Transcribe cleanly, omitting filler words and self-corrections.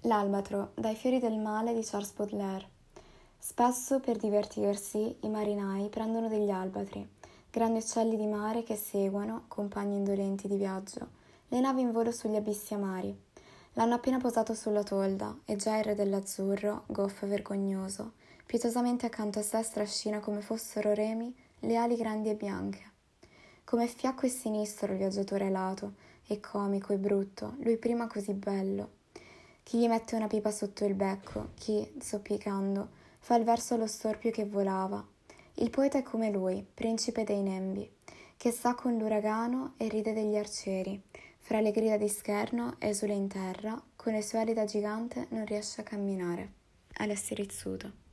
L'albatro, dai fiori del male di Charles Baudelaire. Spesso per divertirsi i marinai prendono degli albatri, grandi uccelli di mare che seguono, compagni indolenti di viaggio, le navi in volo sugli abissi amari. L'hanno appena posato sulla tolda e già il re dell'azzurro, goffo e vergognoso, pietosamente accanto a sé strascina come fossero remi le ali grandi e bianche. Come fiacco e sinistro il viaggiatore alato, e comico e brutto, lui prima così bello. Chi gli mette una pipa sotto il becco, chi, zoppicando, fa il verso allo storpio che volava. Il poeta è come lui, principe dei nembi, che sta con l'uragano e ride degli arcieri. Fra le grida di scherno esule in terra, con le sue ali da gigante non riesce a camminare. Alessia Rizzuto.